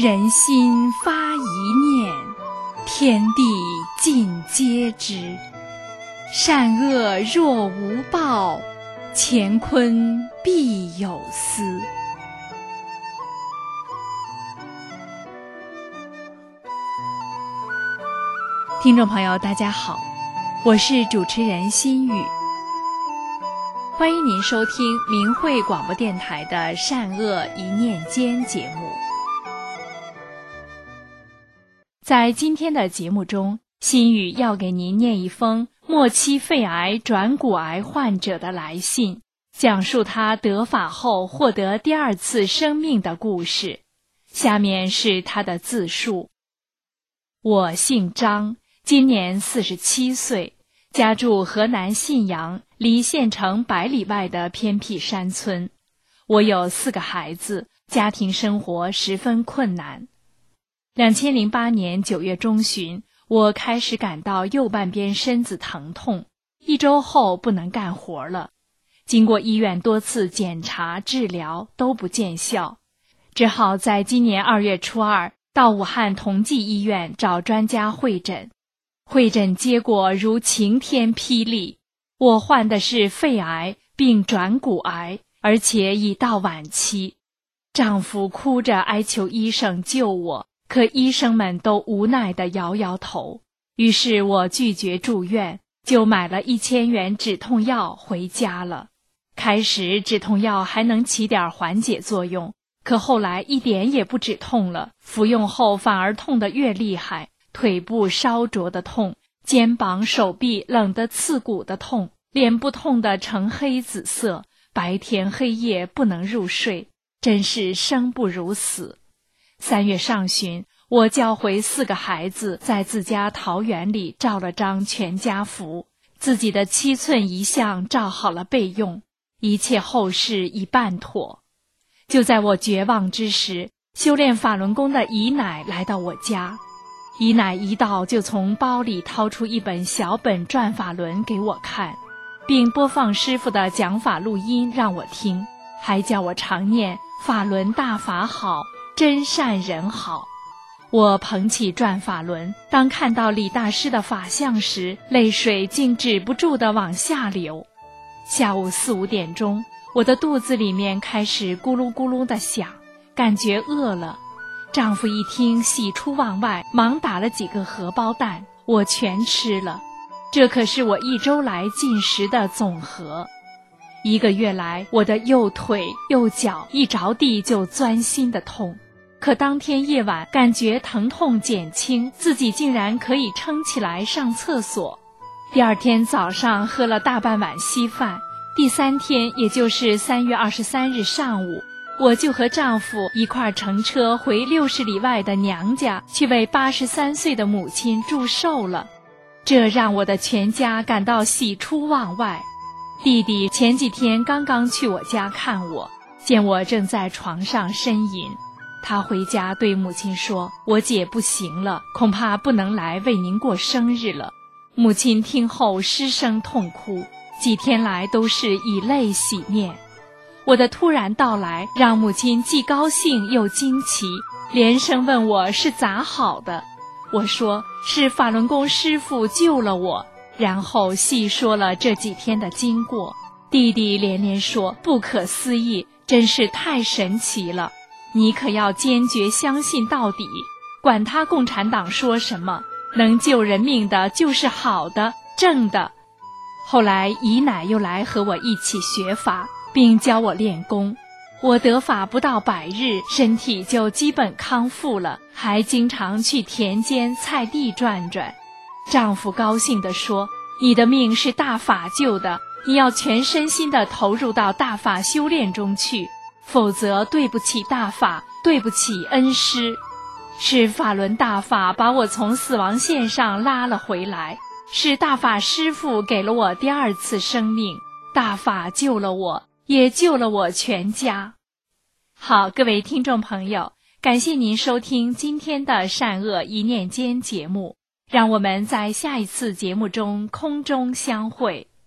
人心发一念，天地尽皆知。善恶若无报，乾坤必有私。听众朋友大家好，我是主持人心雨，欢迎您收听明慧广播电台的善恶一念间节目。在今天的节目中，心雨要给您念一封末期肺癌转骨癌患者的来信，讲述他得法后获得第二次生命的故事。下面是他的自述。我姓张，今年47岁，家住河南信阳，离县城100里外的偏僻山村。我有4个孩子，家庭生活十分困难。2008年9月中旬，我开始感到右半边身子疼痛，1周后不能干活了。经过医院多次检查治疗都不见效，只好在今年2月初2到武汉同济医院找专家会诊。会诊结果如晴天霹雳，我患的是肺癌并转骨癌，而且已到晚期。丈夫哭着哀求医生救我，可医生们都无奈地摇摇头。于是我拒绝住院，就买了1000元止痛药回家了。开始止痛药还能起点缓解作用，可后来一点也不止痛了，服用后反而痛得越厉害，腿部烧灼的痛，肩膀手臂冷得刺骨的痛，脸部痛得呈黑紫色，白天黑夜不能入睡，真是生不如死。3月上旬，我叫回4个孩子，在自家桃园里照了张全家福，自己的7寸遗像照好了备用，一切后事已办妥。就在我绝望之时，修炼法轮功的姨奶来到我家。姨奶一到就从包里掏出一本小本转法轮给我看，并播放师父的讲法录音让我听，还叫我常念法轮大法好，真善人好。我捧起转法轮，当看到李大师的法相时，泪水竟止不住地往下流。下午4、5点钟，我的肚子里面开始咕噜咕噜地响，感觉饿了。丈夫一听喜出望外，忙打了几个荷包蛋，我全吃了。这可是我1周来进食的总和。1个月来，我的右腿右脚一着地就钻心的痛，可当天夜晚感觉疼痛减轻，自己竟然可以撑起来上厕所。第2天早上喝了大半碗稀饭，第3天也就是3月23日上午，我就和丈夫一块乘车回60里外的娘家，去为83岁的母亲祝寿了。这让我的全家感到喜出望外。弟弟前几天刚刚去我家看我，见我正在床上呻吟，他回家对母亲说，我姐不行了，恐怕不能来为您过生日了。母亲听后失声痛哭，几天来都是以泪洗面。我的突然到来让母亲既高兴又惊奇，连声问我是咋好的。我说是法轮功师父救了我，然后细说了这几天的经过。弟弟连连说不可思议，真是太神奇了，你可要坚决相信到底，管他共产党说什么，能救人命的就是好的正的。后来姨奶又来和我一起学法，并教我练功。我得法不到100日，身体就基本康复了，还经常去田间菜地转转。丈夫高兴地说，你的命是大法救的，你要全身心地投入到大法修炼中去，否则对不起大法，对不起恩师。是法轮大法把我从死亡线上拉了回来，是大法师父给了我第2次生命，大法救了我，也救了我全家。好，各位听众朋友，感谢您收听今天的善恶一念间节目，让我们在下一次节目中空中相会。